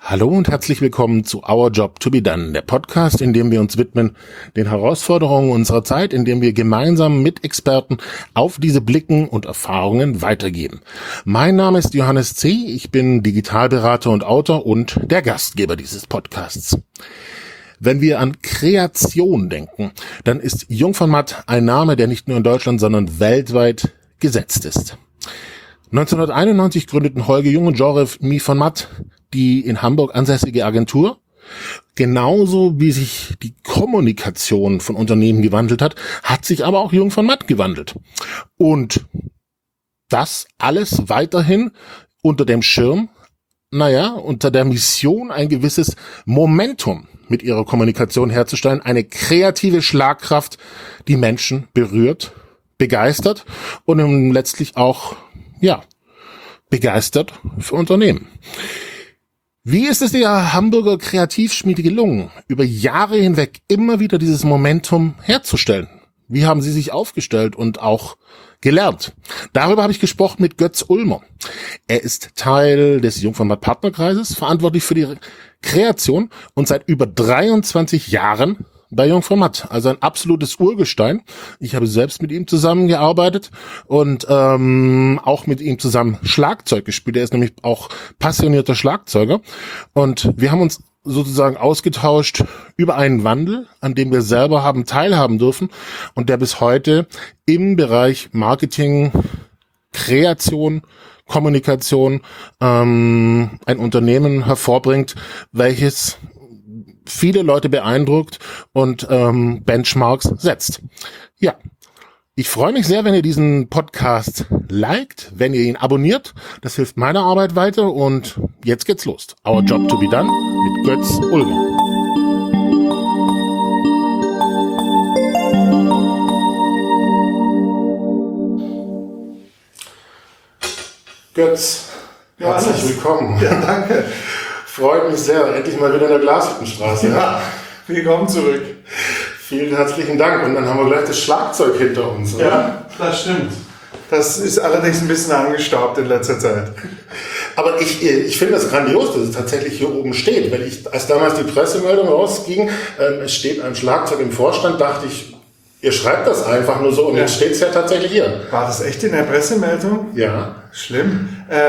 Hallo und herzlich willkommen zu Our Job to be Done, der Podcast, in dem wir uns widmen den Herausforderungen unserer Zeit, in dem wir gemeinsam mit Experten auf diese Blicken und Erfahrungen weitergeben. Mein Name ist Johannes C., ich bin Digitalberater und Autor und der Gastgeber dieses Podcasts. Wenn wir an Kreation denken, dann ist Jung von Matt ein Name, der nicht nur in Deutschland, sondern weltweit gesetzt ist. 1991 gründeten Holger Jung und Jeremy von Matt die in Hamburg ansässige Agentur. Genauso wie sich die Kommunikation von Unternehmen gewandelt hat sich aber auch Jung von Matt gewandelt. Und das alles weiterhin unter dem Schirm, unter der Mission, ein gewisses Momentum mit ihrer Kommunikation herzustellen, eine kreative Schlagkraft, die Menschen berührt, begeistert und letztlich auch, begeistert für Unternehmen. Wie ist es der Hamburger Kreativschmiede gelungen, über Jahre hinweg immer wieder dieses Momentum herzustellen? Wie haben Sie sich aufgestellt und auch gelernt? Darüber habe ich gesprochen mit Götz Ulmer. Er ist Teil des Jung von Matt Partnerkreises, verantwortlich für die Kreation und seit über 23 Jahren bei Jung von Matt, also ein absolutes Urgestein. Ich habe selbst mit ihm zusammengearbeitet und auch mit ihm zusammen Schlagzeug gespielt. Er ist nämlich auch passionierter Schlagzeuger und wir haben uns sozusagen ausgetauscht über einen Wandel, an dem wir selber haben teilhaben dürfen und der bis heute im Bereich Marketing, Kreation, Kommunikation ein Unternehmen hervorbringt, welches viele Leute beeindruckt und Benchmarks setzt. Ja, ich freue mich sehr, wenn ihr diesen Podcast liked, wenn ihr ihn abonniert. Das hilft meiner Arbeit weiter und jetzt geht's los. Our Job to be Done mit Götz Ulmer. Götz, herzlich willkommen. Ja, danke. Freut mich sehr. Endlich mal wieder in der Glashüttenstraße. Ja, willkommen zurück. Vielen herzlichen Dank. Und dann haben wir gleich das Schlagzeug hinter uns. Oder? Ja, das stimmt. Das ist allerdings ein bisschen angestaubt in letzter Zeit. Aber ich finde das grandios, dass es tatsächlich hier oben steht. Weil als damals die Pressemeldung rausging, es steht ein Schlagzeug im Vorstand, dachte ich, ihr schreibt das einfach nur so und jetzt steht es ja tatsächlich hier. War das echt in der Pressemeldung? Ja. Schlimm.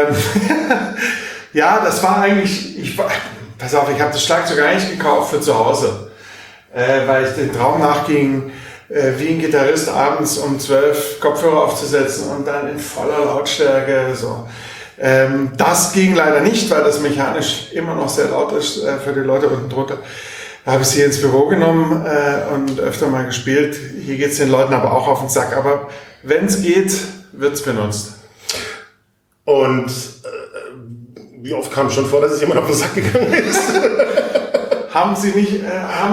Ja, das war eigentlich, pass auf, ich habe das Schlagzeug eigentlich gekauft für zu Hause, weil ich den Traum nachging, wie ein Gitarrist abends um 12 Kopfhörer aufzusetzen und dann in voller Lautstärke so. Das ging leider nicht, weil das mechanisch immer noch sehr laut ist für die Leute unten drunter. Da habe ich sie ins Büro genommen und öfter mal gespielt. Hier geht's den Leuten aber auch auf den Sack, aber wenn es geht, wird's benutzt. Und wie oft kam es schon vor, dass es jemand auf den Sack gegangen ist? Haben sich nicht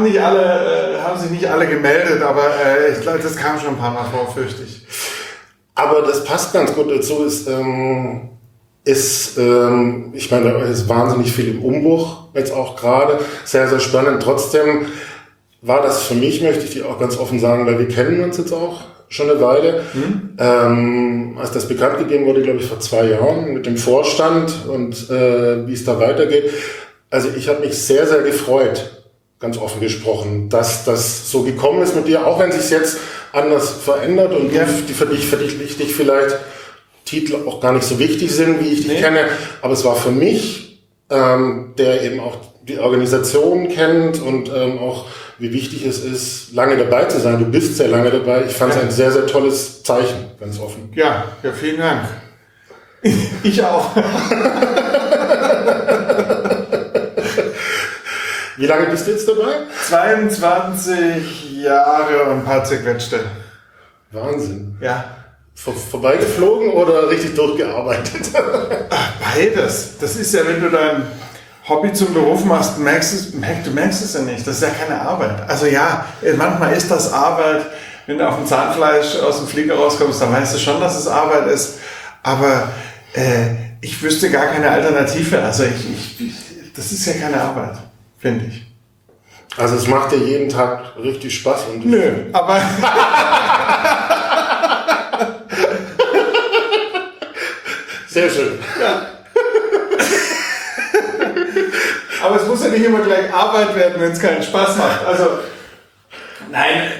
alle gemeldet, aber ich glaube, das kam schon ein paar Mal vor, fürchte ich. Aber das passt ganz gut dazu. Ich meine, da ist wahnsinnig viel im Umbruch, jetzt auch gerade. Sehr, sehr spannend. Trotzdem war das für mich, möchte ich dir auch ganz offen sagen, weil wir kennen uns jetzt auch schon eine Weile. Als das bekannt gegeben wurde, glaube ich, vor 2 Jahren mit dem Vorstand und wie es da weitergeht. Also ich habe mich sehr, sehr gefreut, ganz offen gesprochen, dass das so gekommen ist mit dir, auch wenn es sich jetzt anders verändert und für dich vielleicht Titel auch gar nicht so wichtig sind, wie ich dich kenne. Aber es war für mich, der eben auch die Organisation kennt und auch wie wichtig es ist, lange dabei zu sein. Du bist sehr lange dabei. Ich fand es ein sehr, sehr tolles Zeichen, ganz offen. Ja, vielen Dank. Ich auch. Wie lange bist du jetzt dabei? 22 Jahre und ein paar zerquetschte. Wahnsinn. Ja. Vorbeigeflogen oder richtig durchgearbeitet? Beides. Das ist ja, wenn du dein Hobby zum Beruf machst, du merkst es ja nicht. Das ist ja keine Arbeit. Also ja, manchmal ist das Arbeit. Wenn du auf dem Zahnfleisch aus dem Flieger rauskommst, dann weißt du schon, dass es Arbeit ist. Aber ich wüsste gar keine Alternative. Also das ist ja keine Arbeit, finde ich. Also es macht dir jeden Tag richtig Spaß. Und nö, aber... Sehr schön. Ja. Aber es muss ja nicht immer gleich Arbeit werden, wenn es keinen Spaß macht. Also, nein.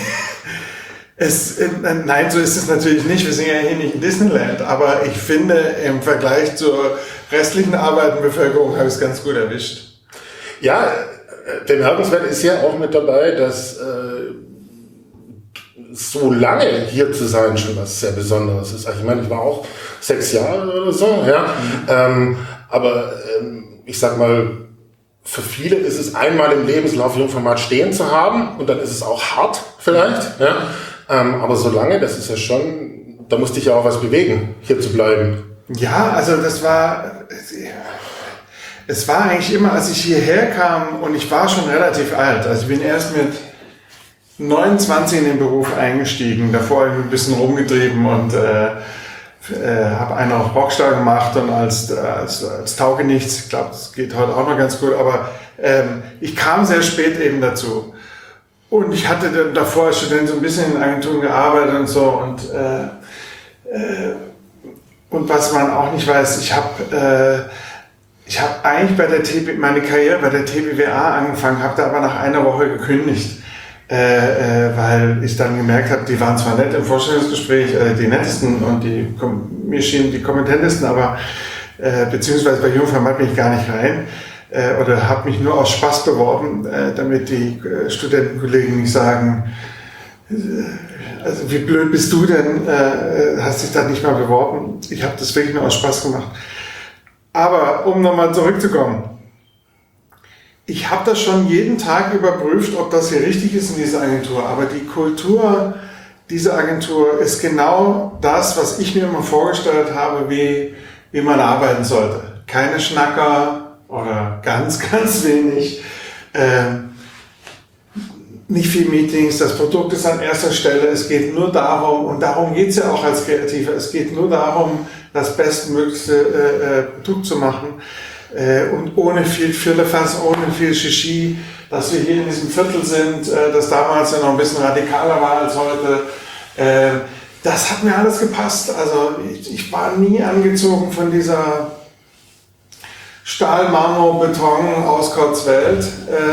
Nein, so ist es natürlich nicht. Wir sind ja hier nicht in Disneyland. Aber ich finde, im Vergleich zur restlichen Arbeitenbevölkerung habe ich es ganz gut erwischt. Ja, bemerkenswert ist ja auch mit dabei, dass so lange hier zu sein schon was sehr Besonderes ist. Also ich meine, ich war auch 6 Jahre oder so, ja. Aber ich sag mal, für viele ist es einmal im Lebenslauf Jungformat stehen zu haben und dann ist es auch hart vielleicht, ja. Aber so lange, das ist ja schon, da musste ich ja auch was bewegen, hier zu bleiben. Ja, also es war eigentlich immer, als ich hierher kam und ich war schon relativ alt. Also ich bin erst mit 29 in den Beruf eingestiegen, davor ein bisschen rumgetrieben und habe einen auf Rockstar gemacht und als Taugenichts. Ich glaube, das geht heute auch noch ganz gut, aber ich kam sehr spät eben dazu. Und ich hatte dann davor als Student so ein bisschen in Agenturen gearbeitet und so und was man auch nicht weiß, ich habe eigentlich meine Karriere bei der TBWA angefangen, habe da aber nach einer Woche gekündigt, weil ich dann gemerkt habe, die waren zwar nett im Vorstellungsgespräch, die nettesten und mir schienen die kompetentesten, aber beziehungsweise bei Jungformat bin ich gar nicht rein oder habe mich nur aus Spaß beworben, damit die Studentenkollegen nicht sagen, also wie blöd bist du denn, hast dich da nicht mal beworben. Ich habe das wirklich nur aus Spaß gemacht. Aber um nochmal zurückzukommen, ich habe das schon jeden Tag überprüft, ob das hier richtig ist in dieser Agentur. Aber die Kultur dieser Agentur ist genau das, was ich mir immer vorgestellt habe, wie man arbeiten sollte. Keine Schnacker oder ganz, ganz wenig. Nicht viel Meetings, das Produkt ist an erster Stelle. Es geht nur darum, und darum geht es ja auch als Kreativer, es geht nur darum, das bestmöglichste Produkt zu machen und ohne viel Firlefanz, ohne viel Shishi, dass wir hier in diesem Viertel sind, das damals ja noch ein bisschen radikaler war als heute. Das hat mir alles gepasst. Also ich war nie angezogen von dieser Stahl, Marmor, Beton, Auskotzwelt,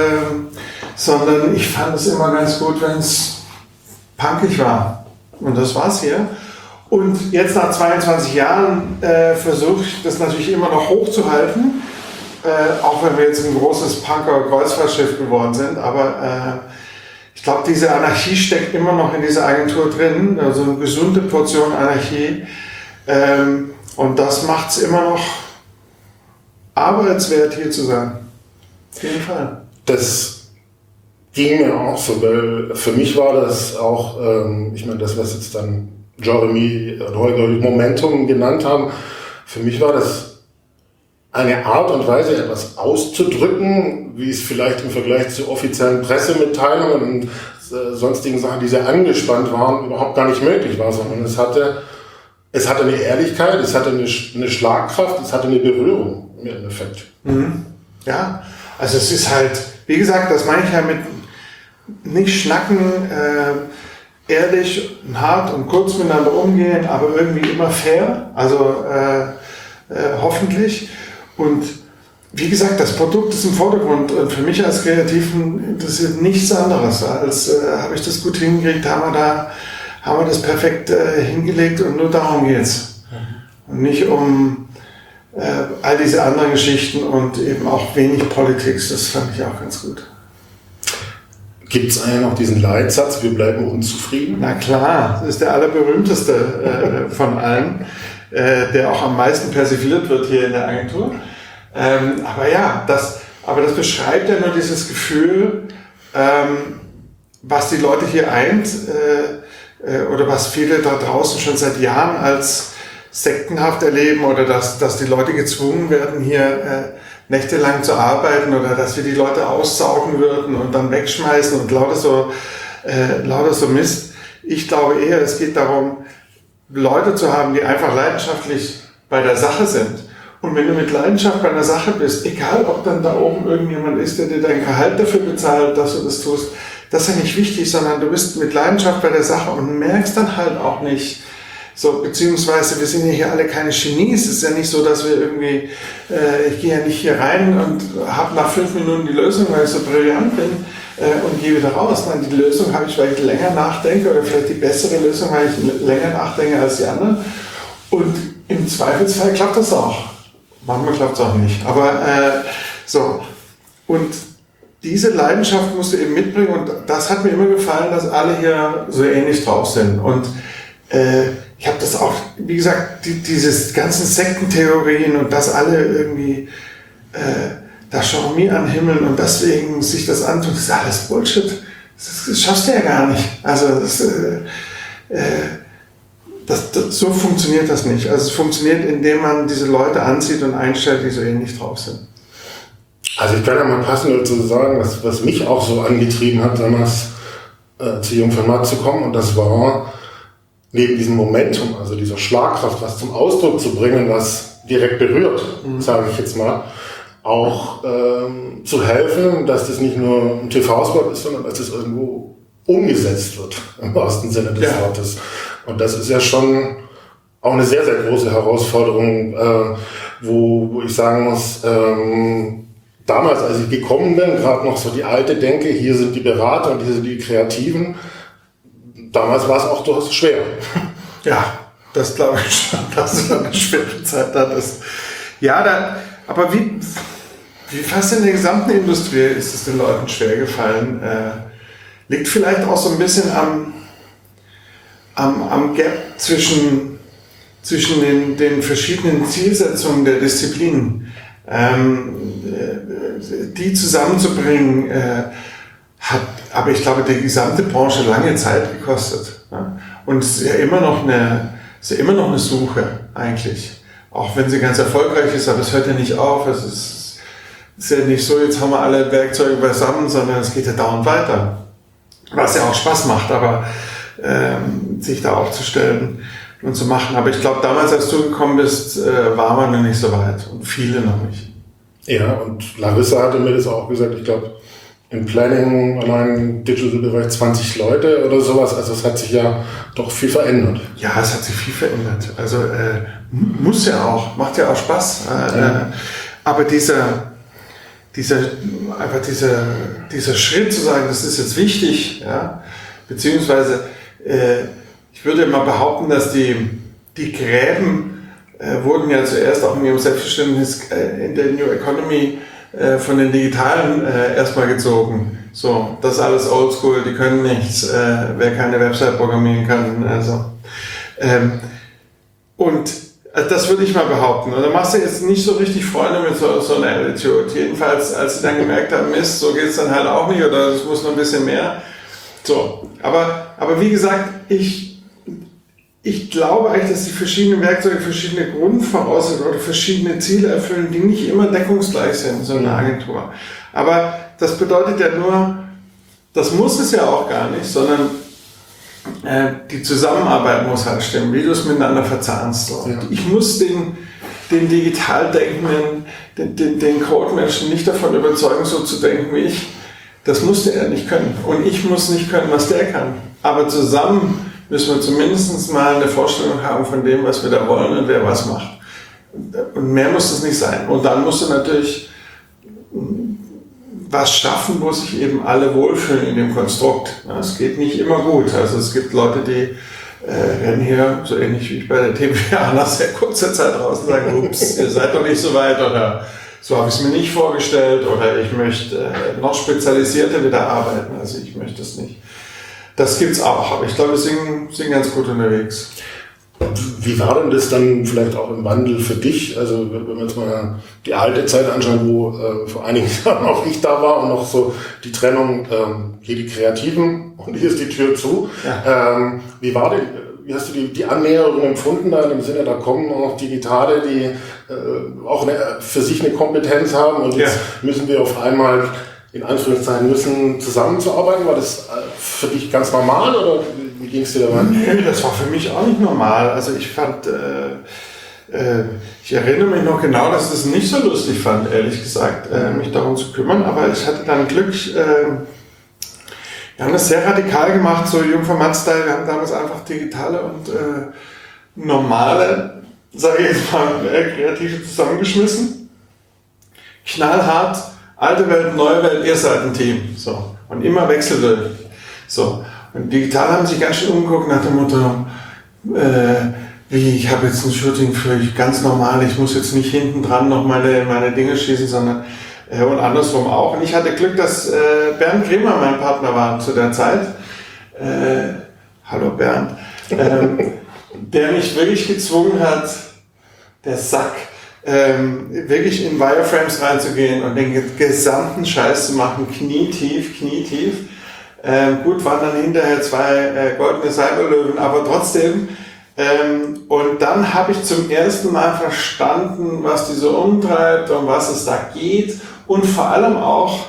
sondern ich fand es immer ganz gut, wenn es punkig war. Und das war's hier. Und jetzt nach 22 Jahren versuche ich das natürlich immer noch hochzuhalten, auch wenn wir jetzt ein großes Punker-Kreuzfahrtschiff geworden sind. Aber ich glaube, diese Anarchie steckt immer noch in dieser Agentur drin, also eine gesunde Portion Anarchie. Und das macht es immer noch arbeitswert, hier zu sein. Auf jeden Fall. Das ging mir auch so, weil für mich war das auch, ich meine, das, was jetzt dann Jeremy und Holger Momentum genannt haben, für mich war das eine Art und Weise, etwas auszudrücken, wie es vielleicht im Vergleich zu offiziellen Pressemitteilungen und sonstigen Sachen, die sehr angespannt waren, überhaupt gar nicht möglich war, sondern es hatte eine Ehrlichkeit, es hatte eine Schlagkraft, es hatte eine Berührung im Endeffekt. Mhm. Ja, also es ist halt, wie gesagt, das meine ich ja mit nicht schnacken, ehrlich und hart und kurz miteinander umgehen, aber irgendwie immer fair, also hoffentlich. Und wie gesagt, das Produkt ist im Vordergrund und für mich als Kreativen interessiert nichts anderes, als habe ich das gut hingekriegt, haben wir das perfekt hingelegt und nur darum geht's. Und nicht um all diese anderen Geschichten und eben auch wenig Politik, das fand ich auch ganz gut. Gibt es eigentlich noch diesen Leitsatz, wir bleiben unzufrieden? Na klar, das ist der allerberühmteste von allen, der auch am meisten persifliert wird hier in der Agentur. Aber ja, das beschreibt ja nur dieses Gefühl, was die Leute hier eint, oder was viele da draußen schon seit Jahren als sektenhaft erleben, oder dass die Leute gezwungen werden, hier nächtelang zu arbeiten, oder dass wir die Leute aussaugen würden und dann wegschmeißen und lauter so Mist. Ich glaube eher, es geht darum, Leute zu haben, die einfach leidenschaftlich bei der Sache sind. Und wenn du mit Leidenschaft bei einer Sache bist, egal ob dann da oben irgendjemand ist, der dir dein Gehalt dafür bezahlt, dass du das tust, das ist ja nicht wichtig, sondern du bist mit Leidenschaft bei der Sache und merkst dann halt auch nicht, So, beziehungsweise wir sind ja hier alle keine Genies. Es ist ja nicht so, dass wir irgendwie, ich gehe ja nicht hier rein und habe nach 5 Minuten die Lösung, weil ich so brillant bin und gehe wieder raus. Nein, die Lösung habe ich, weil ich länger nachdenke oder vielleicht die bessere Lösung, weil ich länger nachdenke als die anderen. Und im Zweifelsfall klappt das auch. Manchmal klappt es auch nicht. Aber so. Und diese Leidenschaft musst du eben mitbringen und das hat mir immer gefallen, dass alle hier so ähnlich drauf sind. Und ich habe das auch, wie gesagt, diese ganzen Sektentheorien und dass alle irgendwie da Chaumy anhimmeln und deswegen sich das antun, das ist alles Bullshit. Das schaffst du ja gar nicht. Also so funktioniert das nicht. Also es funktioniert, indem man diese Leute anzieht und einstellt, die so ähnlich drauf sind. Also ich kann ja mal passend dazu sagen, was mich auch so angetrieben hat, damals zu Jungformat zu kommen, und das war neben diesem Momentum, also dieser Schlagkraft, was zum Ausdruck zu bringen, was direkt berührt, sage ich jetzt mal, auch zu helfen, dass das nicht nur ein TV-Spot ist, sondern dass das irgendwo umgesetzt wird, im wahrsten Sinne des Wortes. Und das ist ja schon auch eine sehr, sehr große Herausforderung, wo ich sagen muss, damals, als ich gekommen bin, gerade noch so die alte Denke, hier sind die Berater und hier sind die Kreativen. Damals war es auch durchaus schwer. Ja, das glaube ich schon, dass du eine schwere Zeit hattest. Ja, aber wie fast in der gesamten Industrie ist es den Leuten schwer gefallen. Liegt vielleicht auch so ein bisschen am Gap zwischen den verschiedenen Zielsetzungen der Disziplinen. Die zusammenzubringen, hat, aber ich glaube, die gesamte Branche lange Zeit gekostet. Ja? Und es ist ja immer noch eine Suche, eigentlich. Auch wenn sie ganz erfolgreich ist, aber es hört ja nicht auf. Es ist ja nicht so, jetzt haben wir alle Werkzeuge beisammen, sondern es geht ja dauernd weiter. Was ja auch Spaß macht, aber sich da aufzustellen und zu machen. Aber ich glaube, damals, als du gekommen bist, war man noch nicht so weit und viele noch nicht. Ja, und Larissa hatte mir das auch gesagt, ich glaube, im Planning, allein im Digital-Bereich 20 Leute oder sowas, also es hat sich ja doch viel verändert. Ja, es hat sich viel verändert. Also muss ja auch, macht ja auch Spaß. Aber dieser Schritt zu sagen, das ist jetzt wichtig, ja, beziehungsweise ich würde mal behaupten, dass die Gräben wurden ja zuerst auch in ihrem Selbstverständnis in der New Economy von den Digitalen erstmal gezogen. So, das ist alles oldschool, die können nichts, wer keine Website programmieren kann. Also. Und das würde ich mal behaupten. Und da machst du jetzt nicht so richtig Freunde mit so einer Attitude. Jedenfalls, als sie dann gemerkt haben, Mist, so geht es dann halt auch nicht oder es muss noch ein bisschen mehr. So, aber wie gesagt, ich glaube eigentlich, dass die verschiedenen Werkzeuge verschiedene Grundvoraussetzungen oder verschiedene Ziele erfüllen, die nicht immer deckungsgleich sind, so eine Agentur. Aber das bedeutet ja nur, das muss es ja auch gar nicht, sondern die Zusammenarbeit muss halt stimmen, wie du es miteinander verzahnst. So. Ja. Ich muss den digital Denkenden, den Code-Menschen nicht davon überzeugen, so zu denken wie ich. Das muss der nicht können. Und ich muss nicht können, was der kann. Aber zusammen müssen wir zumindest mal eine Vorstellung haben von dem, was wir da wollen und wer was macht. Und mehr muss es nicht sein. Und dann musst du natürlich was schaffen, wo sich eben alle wohlfühlen in dem Konstrukt. Es geht nicht immer gut. Also es gibt Leute, die rennen hier, so ähnlich wie ich bei der TVA, nach sehr kurzer Zeit raus und sagen, ups, ihr seid doch nicht so weit oder so habe ich es mir nicht vorgestellt oder ich möchte noch spezialisierter wieder arbeiten. Also ich möchte es nicht. Das gibt's auch, aber ich glaube, wir sind ganz gut unterwegs. Wie war denn das dann vielleicht auch im Wandel für dich? Also wenn wir uns mal die alte Zeit anschauen, wo vor einigen Jahren auch ich da war und noch so die Trennung, hier die Kreativen und hier ist die Tür zu. Ja. Wie hast du die Annäherung empfunden da im Sinne, da kommen auch Digitale, die auch für sich eine Kompetenz haben und jetzt müssen wir auf einmal in Anführungszeichen zusammenzuarbeiten? War das für dich ganz normal oder wie ging es dir dabei? Nee, das war für mich auch nicht normal. Also ich fand, ich erinnere mich noch genau, dass ich das nicht so lustig fand, ehrlich gesagt, mich darum zu kümmern. Aber ich hatte dann Glück, wir haben das sehr radikal gemacht, so Jungformat-Style. Wir haben damals einfach digitale und normale, sage ich jetzt mal, Kreative zusammengeschmissen. Knallhart, alte Welt, neue Welt, ihr seid ein Team. So. Und immer wechselwirkend. So. Und digital haben sich ganz schön umgeguckt nach dem Motto, ich habe jetzt ein Shooting für ganz normal, ich muss jetzt nicht hinten dran noch meine Dinge schießen, sondern und andersrum auch. Und ich hatte Glück, dass Bernd Grimmer mein Partner war zu der Zeit. Hallo Bernd. Der mich wirklich gezwungen hat, der Sack, wirklich in Wireframes reinzugehen und den gesamten Scheiß zu machen, knietief. Gut, waren dann hinterher 2 goldene Cyberlöwen, aber trotzdem. Und dann habe ich zum ersten Mal verstanden, was die so umtreibt und was es da geht und vor allem auch,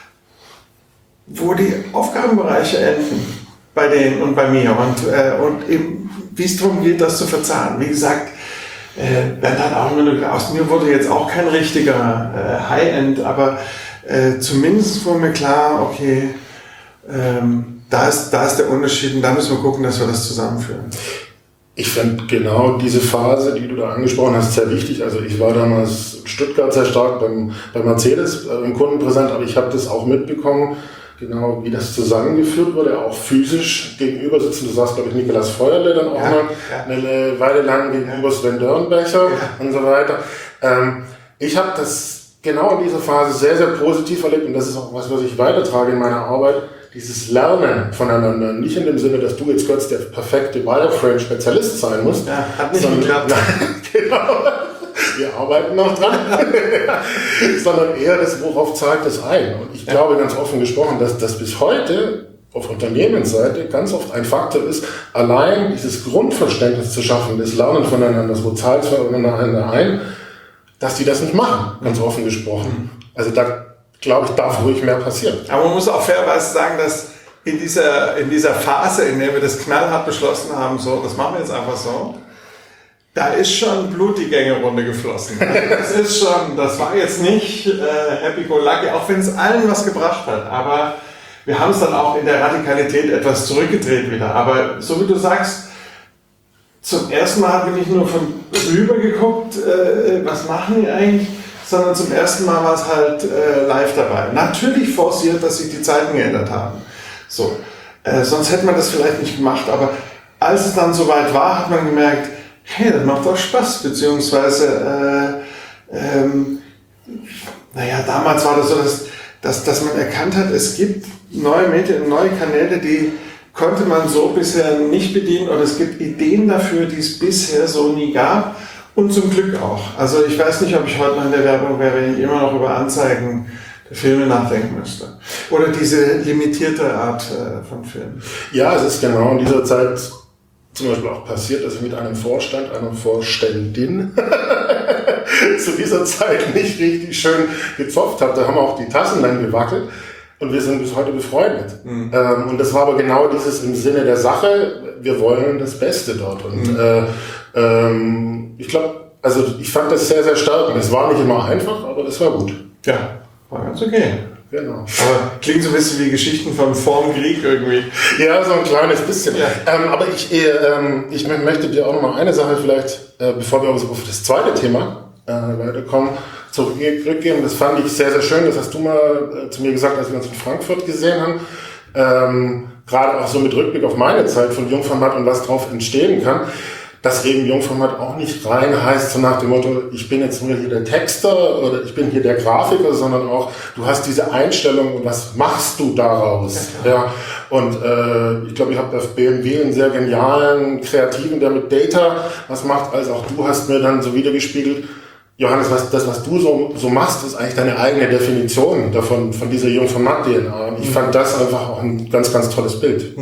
wo die Aufgabenbereiche enden bei denen und bei mir und eben, wie es darum geht, das zu verzahnen. Wie gesagt, Bernd hat auch immer aus mir wurde jetzt auch kein richtiger High-End, aber zumindest wurde mir klar, okay, da ist der Unterschied und da müssen wir gucken, dass wir das zusammenführen. Ich finde genau diese Phase, die du da angesprochen hast, sehr wichtig. Also ich war damals in Stuttgart sehr stark bei Mercedes im Kunden präsent, aber ich habe das auch mitbekommen, genau wie das zusammengeführt wurde, auch physisch gegenüber sitzen. Du sagst, glaube ich, Nikolaus Feuerle dann auch mal eine Weile lang gegenüber Sven Dörnbecher und so weiter. Ich habe das genau in dieser Phase sehr, sehr positiv erlebt und das ist auch was ich weitertrage in meiner Arbeit. Dieses Lernen voneinander, nicht in dem Sinne, dass du jetzt kurz der perfekte Wireframe-Spezialist sein musst. Ja, hat nicht geklappt. Genau, wir arbeiten noch dran. Sondern eher das, worauf zahlt es ein. Und ich glaube ganz offen gesprochen, dass das bis heute auf Unternehmensseite ganz oft ein Faktor ist, allein dieses Grundverständnis zu schaffen, das Lernen voneinander, wo zahlt es voneinander ein, dass die das nicht machen, ganz offen gesprochen. Also da glaube ich, darf ruhig mehr passieren. Aber man muss auch fairerweise sagen, dass in dieser Phase, in der wir das knallhart beschlossen haben, so, das machen wir jetzt einfach so, da ist schon Blut die Gängerunde geflossen. Das war jetzt nicht happy go lucky, auch wenn es allen was gebracht hat. Aber wir haben es dann auch in der Radikalität etwas zurückgedreht wieder. Aber so wie du sagst, zum ersten Mal haben wir nicht nur von rüber geguckt, was machen die eigentlich, sondern zum ersten Mal war es halt live dabei. Natürlich forciert, dass sich die Zeiten geändert haben. So, sonst hätte man das vielleicht nicht gemacht, aber als es dann soweit war, hat man gemerkt, hey, das macht doch Spaß, beziehungsweise, damals war das so, dass man erkannt hat, es gibt neue Medien, neue Kanäle, die konnte man so bisher nicht bedienen oder es gibt Ideen dafür, die es bisher so nie gab. Und zum Glück auch. Also ich weiß nicht, ob ich heute noch in der Werbung wäre, wenn ich immer noch über Anzeigen der Filme nachdenken müsste. Oder diese limitierte Art von Filmen. Ja, es ist genau in dieser Zeit zum Beispiel auch passiert, dass ich mit einem Vorstand, einer Vorständin zu dieser Zeit nicht richtig schön gezopft habe. Da haben auch die Tassen dann gewackelt. Und wir sind bis heute befreundet. Und das war aber genau dieses im Sinne der Sache, wir wollen das Beste dort. Und ich glaube, also ich fand das sehr, sehr stark. Und es war nicht immer einfach, aber es war gut. Ja, war ganz okay. Genau. Aber klingt so ein bisschen wie Geschichten von vorm Krieg irgendwie. Ja, so ein kleines bisschen. Ja. Aber ich möchte dir auch noch mal eine Sache vielleicht, bevor wir auf das zweite Thema weiterkommen, zurückgeben. Das fand ich sehr, sehr schön. Das hast du mal zu mir gesagt, als wir uns in Frankfurt gesehen haben. Gerade auch so mit Rückblick auf meine Zeit von Jungformat und was drauf entstehen kann. Dass eben Jungformat auch nicht rein heißt, so nach dem Motto, ich bin jetzt nur hier der Texter oder ich bin hier der Grafiker, sondern auch, du hast diese Einstellung und was machst du daraus? Ja. Und ich glaube, ich habe auf BMW einen sehr genialen Kreativen, der mit Data was macht, als auch du hast mir dann so wiedergespiegelt, Johannes, was du so machst, ist eigentlich deine eigene Definition davon, von dieser Jungformat-DNA. Und ich fand das einfach auch ein ganz, ganz tolles Bild.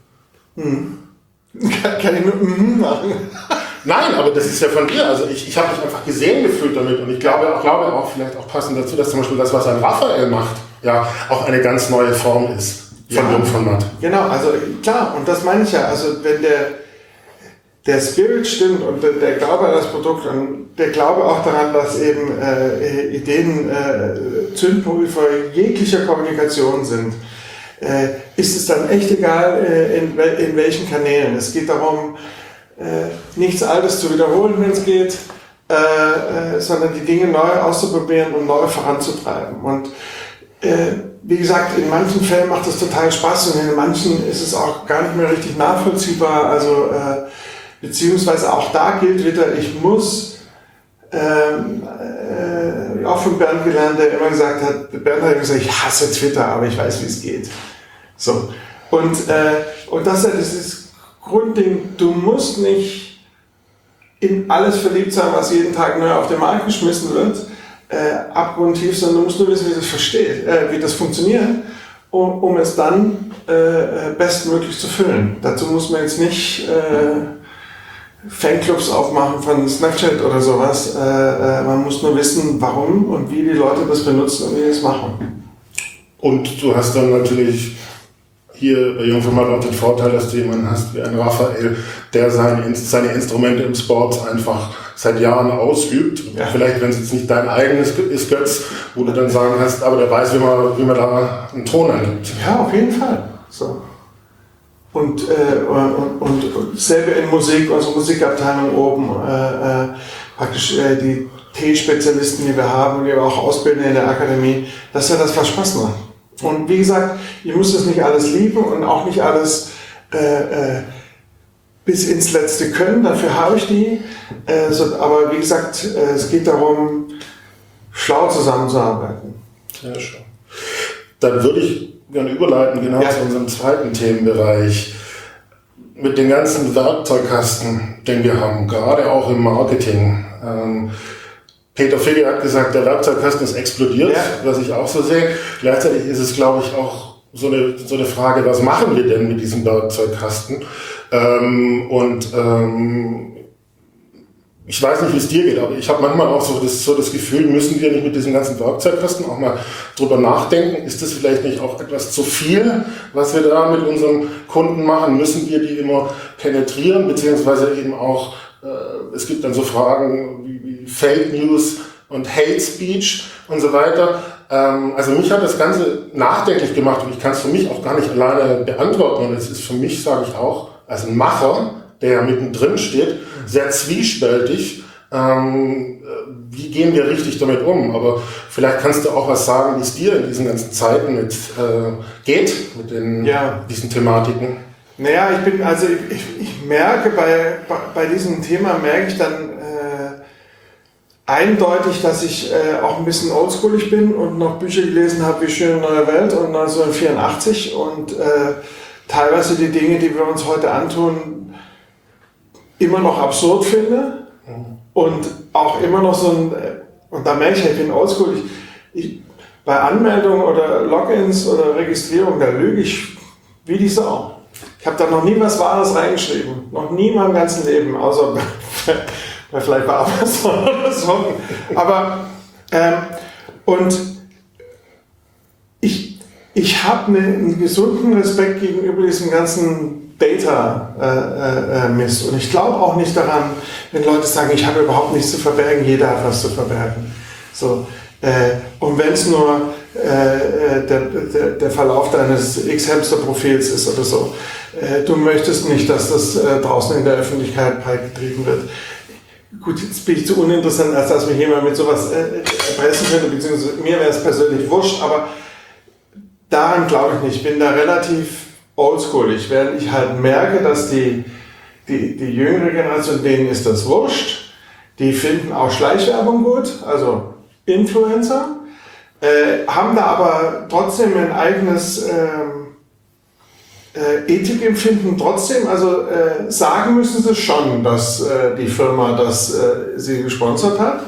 Kann ich nur machen? Nein, aber das ist ja von dir. Also ich habe mich einfach gesehen gefühlt damit und ich glaube auch vielleicht auch passend dazu, dass zum Beispiel das, was ein Raphael macht, ja auch eine ganz neue Form ist von Jungformat. Genau, also klar, und das meine ich ja. Also wenn der Spirit stimmt und der Glaube an das Produkt und der Glaube auch daran, dass eben Ideen Zündpulver jeglicher Kommunikation sind, ist es dann echt egal, in welchen Kanälen. Es geht darum, nichts Altes zu wiederholen, wenn es geht, sondern die Dinge neu auszuprobieren und neu voranzutreiben. Und wie gesagt, in manchen Fällen macht es total Spaß und in manchen ist es auch gar nicht mehr richtig nachvollziehbar. Also beziehungsweise auch da gilt wieder, ich muss auch von Bernd gelernt, der immer gesagt hat, Bernd hat gesagt, ich hasse Twitter, aber ich weiß, wie es geht. So. Und das ist dieses Grundding, du musst nicht in alles verliebt sein, was jeden Tag neu auf den Markt geschmissen wird, abgrundtief, sondern du musst nur wissen, wie das funktioniert, um es dann bestmöglich zu füllen. Dazu muss man jetzt nicht Fanclubs aufmachen von Snapchat oder sowas. Man muss nur wissen, warum und wie die Leute das benutzen und wie die es machen. Und du hast dann natürlich hier bei Jungformat auch den Vorteil, dass du jemanden hast wie ein Raphael, der seine Instrumente im Sport einfach seit Jahren ausübt. Ja. Vielleicht, wenn es jetzt nicht dein eigenes ist, Götz, wo du dann sagen hast, aber der weiß, wie man da einen Ton angibt. Ja, auf jeden Fall. So. Und selber in Musik, unsere Musikabteilung oben, praktisch die T-Spezialisten, die wir haben, die wir auch ausbilden in der Akademie, das ist ja das, was Spaß macht. Und wie gesagt, ihr müsst es nicht alles lieben und auch nicht alles bis ins Letzte können, dafür habe ich die. Aber wie gesagt, es geht darum, schlau zusammenzuarbeiten. Sehr schön. Dann würde ich gerne überleiten, genau zu unserem zweiten Themenbereich. Mit dem ganzen Werkzeugkasten, den wir haben, gerade auch im Marketing. Peter Figge hat gesagt, der Werkzeugkasten ist explodiert, was ich auch so sehe. Gleichzeitig ist es, glaube ich, auch so eine Frage, was machen wir denn mit diesem Werkzeugkasten? Ich weiß nicht, wie es dir geht, aber ich habe manchmal auch so das Gefühl, müssen wir nicht mit diesem ganzen Werkzeugkasten auch mal drüber nachdenken? Ist das vielleicht nicht auch etwas zu viel, was wir da mit unseren Kunden machen? Müssen wir die immer penetrieren, beziehungsweise eben auch, es gibt dann so Fragen wie Fake News und Hate Speech und so weiter. Also mich hat das Ganze nachdenklich gemacht und ich kann es für mich auch gar nicht alleine beantworten. Und es ist für mich, sage ich auch, als ein Macher, der ja mittendrin steht, sehr zwiespältig. Wie gehen wir richtig damit um? Aber vielleicht kannst du auch was sagen, wie es dir in diesen ganzen Zeiten geht, mit diesen Thematiken. Naja, ich merke bei diesem Thema, merke ich dann eindeutig, dass ich auch ein bisschen oldschoolig bin und noch Bücher gelesen habe wie Schöne neue Welt und 1984 und teilweise die Dinge, die wir uns heute antun, immer noch absurd finde und auch immer noch und da merke ich bin oldschool, bei Anmeldungen oder Logins oder Registrierung, da lüge ich wie die Sau. Ich habe da noch nie was Wahres reingeschrieben, noch nie in meinem ganzen Leben, außer vielleicht bei Amazon oder so. Aber und ich habe einen gesunden Respekt gegenüber diesem ganzen Data-Mist. Und ich glaube auch nicht daran, wenn Leute sagen, ich habe überhaupt nichts zu verbergen, jeder hat was zu verbergen. So, und wenn es nur der Verlauf deines X-Hamster-Profils ist oder so, du möchtest nicht, dass das draußen in der Öffentlichkeit breitgetrieben wird. Gut, jetzt bin ich zu uninteressant, als dass mich jemand mit sowas erpressen könnte, beziehungsweise mir wäre es persönlich wurscht, aber daran glaube ich nicht. Ich bin da relativ oldschoolig, während ich halt merke, dass die jüngere Generation, denen ist das wurscht, die finden auch Schleichwerbung gut, also Influencer, haben da aber trotzdem ein eigenes Ethikempfinden trotzdem, also sagen müssen sie schon, dass die Firma sie gesponsert hat.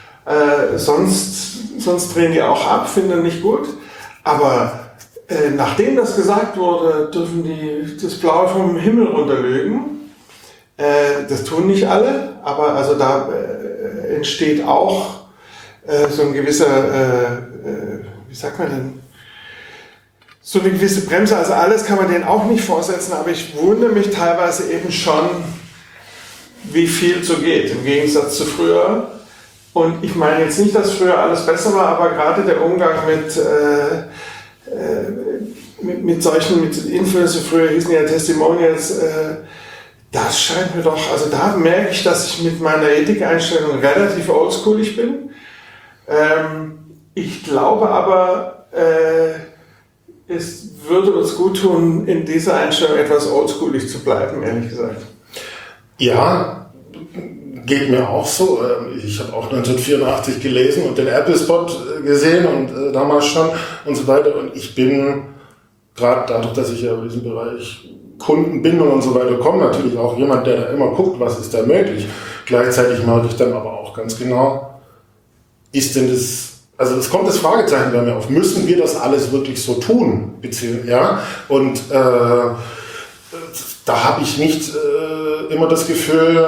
Sonst drehen die auch ab, finden nicht gut. Aber nachdem das gesagt wurde, dürfen die das Blaue vom Himmel runterlegen. Das tun nicht alle, aber also da entsteht auch so ein gewisser, wie sagt man denn, so eine gewisse Bremse, also alles kann man denen auch nicht vorsetzen, aber ich wundere mich teilweise eben schon, wie viel so geht, im Gegensatz zu früher. Und ich meine jetzt nicht, dass früher alles besser war, aber gerade der Umgang mit Influencer, früher hießen ja Testimonials, Das scheint mir doch, also da merke ich, dass ich mit meiner Ethikeinstellung relativ oldschoolig bin. Ich glaube aber, es würde uns gut tun, in dieser Einstellung etwas oldschoolig zu bleiben, ehrlich gesagt. Ja, geht mir auch so. Ich habe auch 1984 gelesen und den Apple-Spot gesehen und damals schon und so weiter. Und ich bin, gerade dadurch, dass ich ja in diesem Bereich Kundenbindung und so weiter komme, natürlich auch jemand, der da immer guckt, was ist da möglich. Gleichzeitig merke ich dann aber auch ganz genau, ist denn das, also es kommt das Fragezeichen bei mir auf, müssen wir das alles wirklich so tun? Ja? Und da habe ich nicht immer das Gefühl,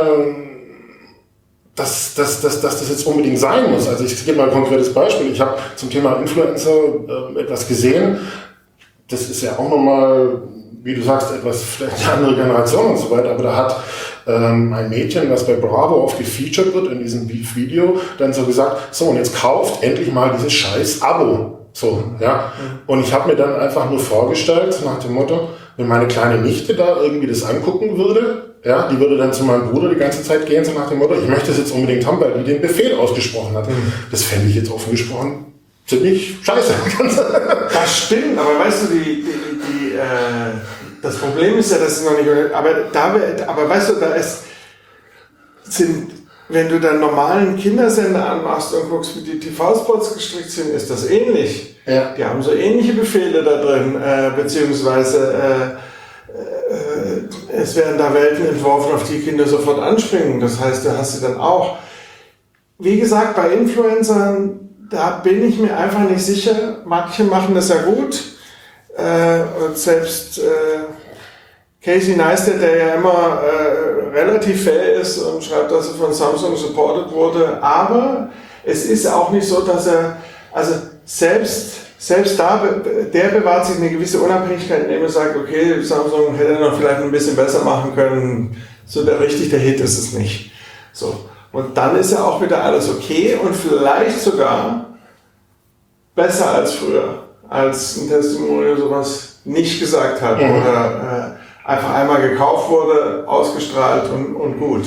dass das jetzt unbedingt sein muss. Also ich gebe mal ein konkretes Beispiel. Ich habe zum Thema Influencer etwas gesehen. Das ist ja auch nochmal, wie du sagst, etwas vielleicht eine andere Generation und so weiter. Aber da hat ein Mädchen, das bei Bravo oft gefeatured wird in diesem Video, dann so gesagt, so und jetzt kauft endlich mal dieses scheiß Abo. So, ja. Und ich habe mir dann einfach nur vorgestellt, nach dem Motto, wenn meine kleine Nichte da irgendwie das angucken würde, ja, die würde dann zu meinem Bruder die ganze Zeit gehen, so nach dem Motto, ich möchte das jetzt unbedingt haben, weil die den Befehl ausgesprochen hat. Das fände ich jetzt offen gesprochen ziemlich scheiße. Das stimmt, aber weißt du, das Problem ist ja, dass es noch nicht, aber weißt du, wenn du dann normalen Kindersender anmachst und guckst, wie die TV-Spots gestrickt sind, ist das ähnlich. Ja. Die haben so ähnliche Befehle da drin, beziehungsweise es werden da Welten entworfen, auf die Kinder sofort anspringen. Das heißt, du hast sie dann auch. Wie gesagt, bei Influencern, da bin ich mir einfach nicht sicher. Manche machen das ja gut. Und selbst Casey Neistat, der ja immer relativ fair ist und schreibt, dass er von Samsung supported wurde. Aber es ist auch nicht so, dass er, also selbst da, der bewahrt sich eine gewisse Unabhängigkeit, indem er sagt, okay, Samsung hätte noch vielleicht ein bisschen besser machen können. So der Hit ist es nicht. So. Und dann ist ja auch wieder alles okay und vielleicht sogar besser als früher, als ein Testimonial sowas nicht gesagt hat oder einfach einmal gekauft wurde, ausgestrahlt und gut.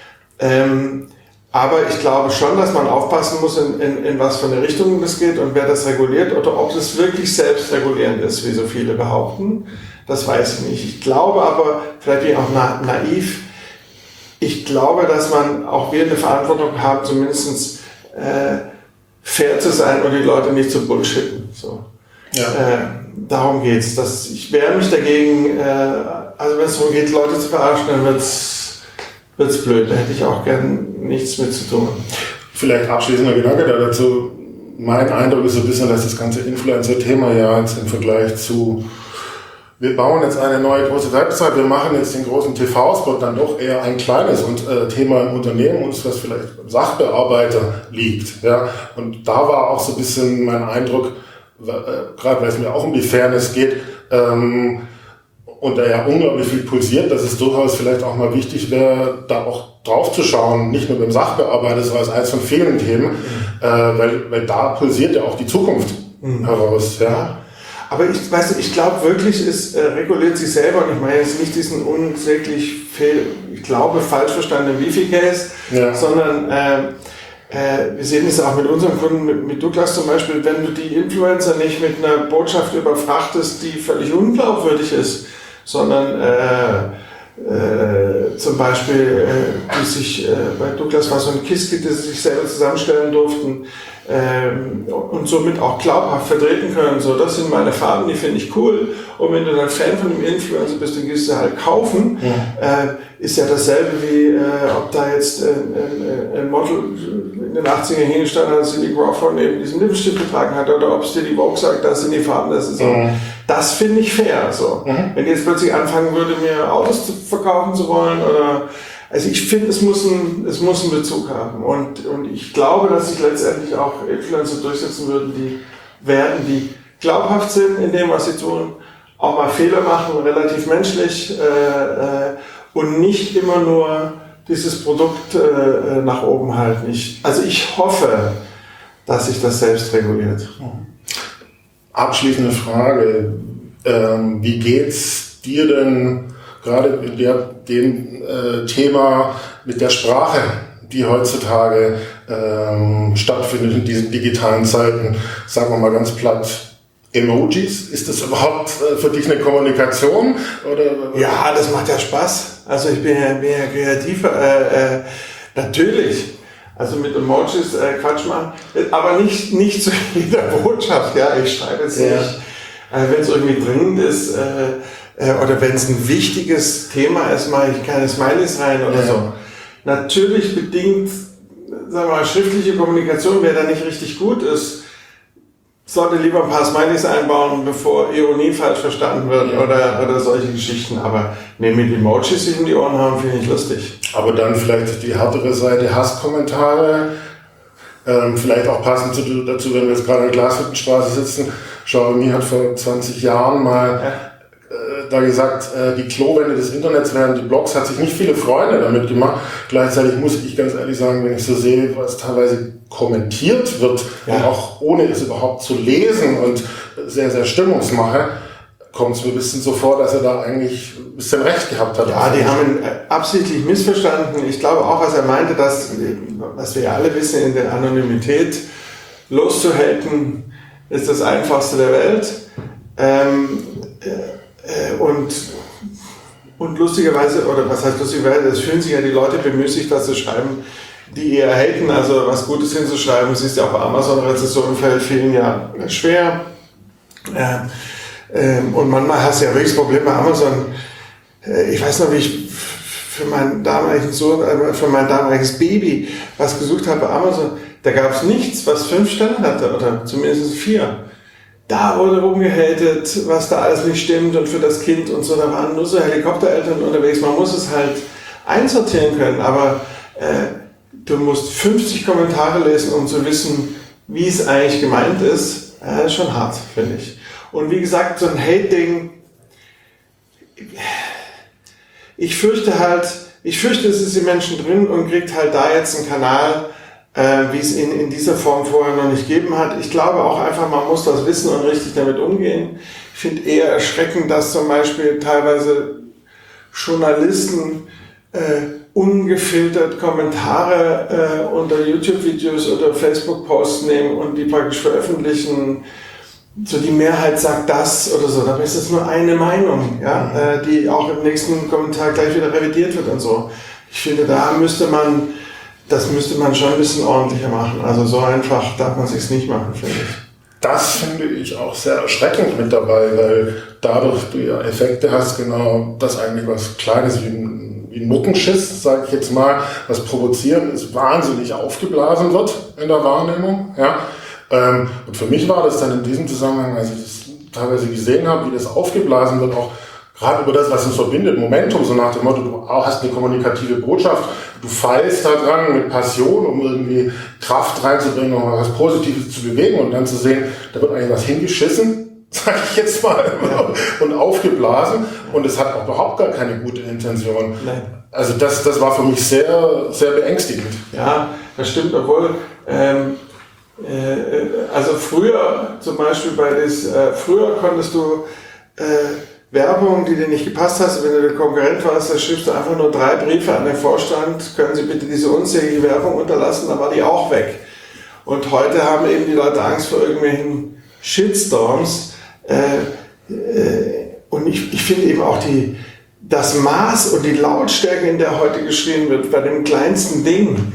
Aber ich glaube schon, dass man aufpassen muss, in was für eine Richtung das geht und wer das reguliert oder ob das wirklich selbstregulierend ist, wie so viele behaupten. Das weiß ich nicht. Ich glaube aber, vielleicht bin ich auch naiv, ich glaube, dass auch wir eine Verantwortung haben, zumindest fair zu sein und die Leute nicht zu bullshitten. So. Ja. Darum geht's. Ich wehre mich dagegen, also wenn es darum geht, Leute zu verarschen, dann wird's blöd. Da hätte ich auch gern nichts mit zu tun. Vielleicht abschließender Gedanke dazu. Mein Eindruck ist so ein bisschen, dass das ganze Influencer-Thema ja jetzt im Vergleich zu wir bauen jetzt eine neue große Website, wir machen jetzt den großen TV-Spot, dann doch eher ein kleines Thema im Unternehmen und das vielleicht beim Sachbearbeiter liegt. Ja. Und da war auch so ein bisschen mein Eindruck, gerade weil es mir auch um die Fairness geht, und da ja unglaublich viel pulsiert, dass es durchaus vielleicht auch mal wichtig wäre, da auch drauf zu schauen, nicht nur beim Sachbearbeiter, sondern als eines von vielen Themen, weil da pulsiert ja auch die Zukunft heraus. Ja. Aber ich glaube wirklich, es reguliert sich selber und ich meine jetzt nicht diesen unsäglich falsch verstandenen Wifi-Case, sondern wir sehen es auch mit unseren Kunden, mit Douglas zum Beispiel, wenn du die Influencer nicht mit einer Botschaft überfrachtest, die völlig unglaubwürdig ist, sondern zum Beispiel, bei Douglas war so ein KISS-Kit, das sie sich selber zusammenstellen durften und somit auch glaubhaft vertreten können. So, das sind meine Farben, die finde ich cool. Und wenn du dann Fan von dem Influencer bist, dann gehst du halt kaufen. Ist ja dasselbe wie, ob da jetzt ein Model in den 80ern hingestanden hat, Cindy Crawford neben diesem Lippenstift getragen hat, oder ob es dir die Vogue sagt, das sind die Farben, das ist so. Das finde ich fair. So. Wenn die jetzt plötzlich anfangen würde, mir Autos verkaufen zu wollen, also ich finde, es muss einen Bezug haben. Und ich glaube, dass sich letztendlich auch Influencer durchsetzen würden, die glaubhaft sind in dem, was sie tun, auch mal Fehler machen, relativ menschlich, und nicht immer nur dieses Produkt nach oben halten. Also ich hoffe, dass sich das selbst reguliert. Abschließende Frage. Wie geht's dir denn gerade in dem Thema mit der Sprache, die heutzutage stattfindet in diesen digitalen Zeiten, sagen wir mal ganz platt, Emojis, ist das überhaupt für dich eine Kommunikation? Oder? Ja, das macht ja Spaß. Also ich bin ja kreativ, natürlich. Also mit Emojis Quatsch machen, aber nicht zu jeder Botschaft. Ja, ich schreibe jetzt nicht, wenn es irgendwie dringend ist oder wenn es ein wichtiges Thema ist, mache ich keine Smileys rein oder so. Natürlich bedingt, sagen wir mal, schriftliche Kommunikation, wer da nicht richtig gut ist, sollte lieber ein paar Smileys einbauen, bevor Ironie falsch verstanden wird oder solche Geschichten. Aber mit Emojis sich um die Ohren haben, finde ich lustig. Aber dann vielleicht die härtere Seite, Hasskommentare, vielleicht auch passend dazu, wenn wir jetzt gerade in der Glashüttenstraße sitzen. Xiaomi hat vor 20 Jahren mal da gesagt, die Klowände des Internets wären die Blogs, hat sich nicht viele Freunde damit gemacht. Gleichzeitig muss ich ganz ehrlich sagen, wenn ich so sehe, was teilweise kommentiert wird, und auch ohne es überhaupt zu lesen und sehr, sehr Stimmungsmache, kommt es mir ein bisschen so vor, dass er da eigentlich ein bisschen recht gehabt hat. Ja, die haben ihn absichtlich missverstanden. Ich glaube auch, was er meinte, dass, was wir ja alle wissen, in der Anonymität loszuhalten, ist das Einfachste der Welt. Und lustigerweise, oder was heißt lustigerweise, es fühlen sich ja die Leute bemüßigt, das zu schreiben, die eher haten, also was Gutes hinzuschreiben. Es ist ja auch bei Amazon-Rezensionen fällt vielen ja schwer. Und manchmal hast du ja wirklich das Problem bei Amazon. Ich weiß noch, wie ich für meinen damaligen Sohn, für mein damaliges Baby was gesucht habe bei Amazon. Da gab es nichts, was 5 Sterne hatte, oder zumindest 4. Da wurde rumgehatet, was da alles nicht stimmt und für das Kind und so. Da waren nur so Helikoptereltern unterwegs. Man muss es halt einsortieren können, aber du musst 50 Kommentare lesen, um zu wissen, wie es eigentlich gemeint ist. Ist schon hart, finde ich. Und wie gesagt, so ein Hate-Ding, ich fürchte, es ist die Menschen drin und kriegt halt da jetzt einen Kanal, wie es ihn in dieser Form vorher noch nicht gegeben hat. Ich glaube auch einfach, man muss das wissen und richtig damit umgehen. Ich finde eher erschreckend, dass zum Beispiel teilweise Journalisten ungefiltert Kommentare unter YouTube-Videos oder Facebook-Posts nehmen und die praktisch veröffentlichen. So die Mehrheit sagt das oder so. Dabei ist es nur eine Meinung, ja, die auch im nächsten Kommentar gleich wieder revidiert wird und so. Ich finde, das müsste man schon ein bisschen ordentlicher machen. Also so einfach darf man es sich nicht machen, finde ich. Das finde ich auch sehr erschreckend mit dabei, weil dadurch du ja Effekte hast, genau das eigentlich was Kleines wie ein Muckenschiss, sage ich jetzt mal, was provozieren ist, wahnsinnig aufgeblasen wird in der Wahrnehmung. Ja. Und für mich war das dann in diesem Zusammenhang, als ich das teilweise gesehen habe, wie das aufgeblasen wird, auch gerade über das, was uns verbindet, Momentum, so nach dem Motto, du hast eine kommunikative Botschaft, du feilst da dran mit Passion, um irgendwie Kraft reinzubringen, um was Positives zu bewegen und dann zu sehen, da wird eigentlich was hingeschissen, sage ich jetzt mal, und aufgeblasen und es hat auch überhaupt gar keine gute Intention. Nein. Also das war für mich sehr, sehr beängstigend. Ja, das stimmt, obwohl also früher zum Beispiel früher konntest du Werbung, die dir nicht gepasst hast, wenn du der Konkurrent warst, da schriebst du einfach nur 3 Briefe an den Vorstand, können Sie bitte diese unsägliche Werbung unterlassen, dann war die auch weg. Und heute haben eben die Leute Angst vor irgendwelchen Shitstorms. Und ich finde eben auch das Maß und die Lautstärke, in der heute geschrien wird, bei dem kleinsten Ding,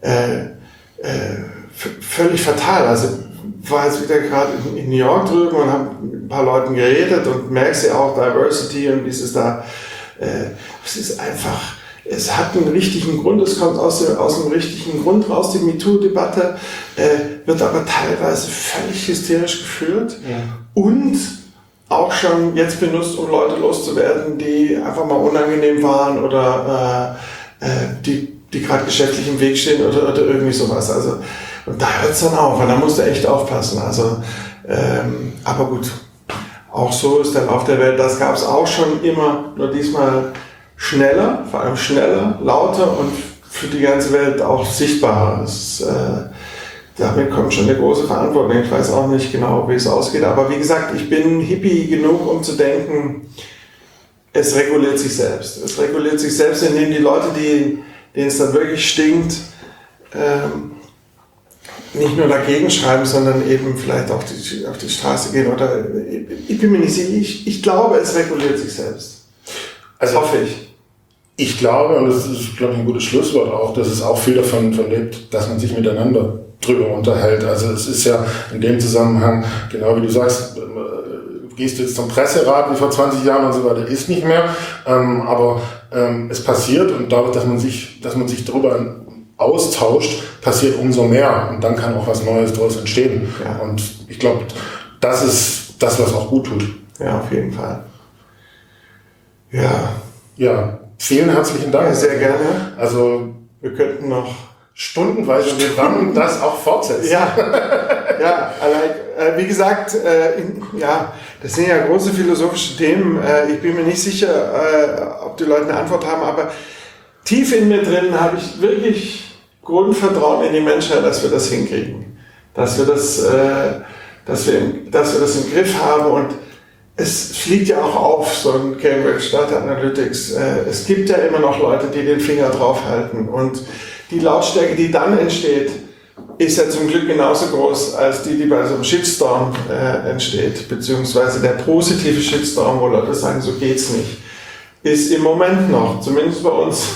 völlig fatal. Also war jetzt wieder gerade in New York drüben und habe mit ein paar Leuten geredet und merkst ja auch Diversity und wie es ist da. Es ist einfach, es hat einen richtigen Grund, es kommt aus dem richtigen Grund raus, die MeToo-Debatte, wird aber teilweise völlig hysterisch geführt und auch schon jetzt benutzt, um Leute loszuwerden, die einfach mal unangenehm waren oder die gerade geschäftlich im Weg stehen oder irgendwie sowas. Also, und da hört es dann auf, und da musst du echt aufpassen. Also, aber gut, auch so ist der Lauf der Welt. Das gab es auch schon immer, nur diesmal schneller, vor allem schneller, lauter und für die ganze Welt auch sichtbarer. Damit kommt schon eine große Verantwortung. Ich weiß auch nicht genau, wie es ausgeht. Aber wie gesagt, ich bin Hippie genug, um zu denken, es reguliert sich selbst. Es reguliert sich selbst, indem die Leute, denen es dann wirklich stinkt, nicht nur dagegen schreiben, sondern eben vielleicht auch auf die Straße gehen. Oder ich bin mir nicht sicher, ich glaube, es reguliert sich selbst. Also hoffe ich. Ich glaube, und das ist, glaube ich, ein gutes Schlusswort auch, dass es auch viel davon lebt, dass man sich miteinander drüber unterhält. Also es ist ja in dem Zusammenhang, genau wie du sagst, gehst du jetzt zum Presserat wie vor 20 Jahren und so weiter, ist nicht mehr. Aber es passiert, und dadurch, dass man sich darüber austauscht, passiert umso mehr. Und dann kann auch was Neues daraus entstehen. Ja. Und ich glaube, das ist das, was auch gut tut. Ja, auf jeden Fall. Ja. Ja, vielen herzlichen Dank. Ja, sehr gerne. Also wir könnten noch stundenweise wir werden das auch fortsetzen. Ja, ja, allein, wie gesagt, ja, das sind ja große philosophische Themen. Ich bin mir nicht sicher, ob die Leute eine Antwort haben, aber tief in mir drin habe ich wirklich Grundvertrauen in die Menschheit, dass wir das hinkriegen, dass wir das im Griff haben. Und es fliegt ja auch auf, so ein Cambridge Data Analytics. Es gibt ja immer noch Leute, die den Finger drauf halten, und die Lautstärke, die dann entsteht, ist ja zum Glück genauso groß als die bei so einem Shitstorm entsteht, beziehungsweise der positive Shitstorm, wo Leute sagen, so geht's nicht, ist im Moment noch, zumindest bei uns,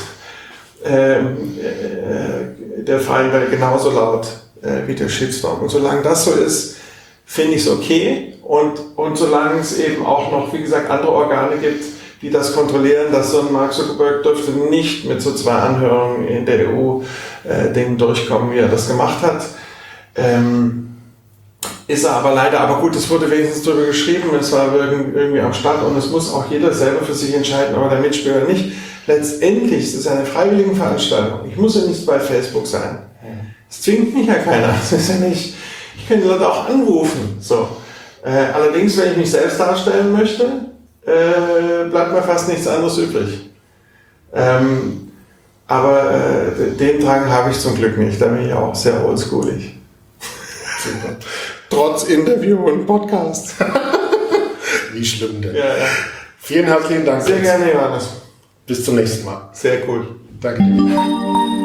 der Fall wäre genauso laut wie der Shitstorm. Und solange das so ist, finde ich es okay. Und solange es eben auch noch, wie gesagt, andere Organe gibt, die das kontrollieren, dass so ein Mark Zuckerberg dürfte nicht mit so 2 Anhörungen in der EU Dingen durchkommen, wie er das gemacht hat. Ist er aber leider, aber gut, es wurde wenigstens darüber geschrieben, es war irgendwie am Start, und es muss auch jeder selber für sich entscheiden, aber der Mitspieler nicht. Letztendlich ist es eine freiwillige Veranstaltung. Ich muss ja nicht bei Facebook sein. Es zwingt mich ja keiner. Es ist ja nicht, ich kann die Leute auch anrufen. So. Allerdings, wenn ich mich selbst darstellen möchte, bleibt mir fast nichts anderes übrig. Aber den Drang habe ich zum Glück nicht. Da bin ich auch sehr oldschoolig. Super. Trotz Interview und Podcast. Wie schlimm denn? Ja, ja. Vielen herzlichen Dank. Sehr gerne, Johannes. Bis zum nächsten Mal. Sehr cool. Danke dir.